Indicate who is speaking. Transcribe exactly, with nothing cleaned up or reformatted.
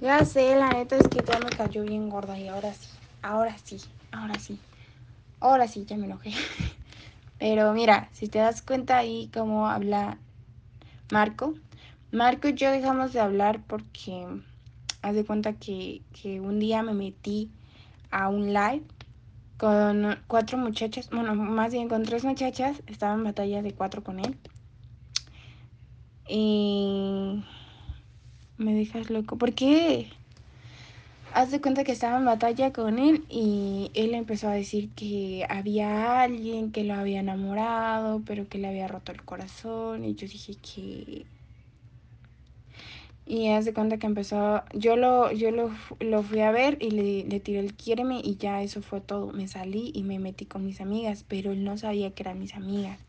Speaker 1: Ya sé, la neta es que ya me cayó bien gorda y ahora sí, ahora sí, ahora sí, ahora sí, ya me enojé. Pero mira, si te das cuenta ahí cómo habla Marco, Marco y yo dejamos de hablar porque haz de cuenta que, que un día me metí a un live con cuatro muchachas, bueno, más bien con tres muchachas, estaba en batalla de cuatro con él. Y me dejas loco. ¿Por qué? Haz de cuenta que estaba en batalla con él y él empezó a decir que había alguien que lo había enamorado, pero que le había roto el corazón. Y yo dije que... Y haz de cuenta que empezó, yo lo, yo lo, lo fui a ver y le, le tiré el quiéreme y ya eso fue todo. Me salí y me metí con mis amigas, pero él no sabía que eran mis amigas.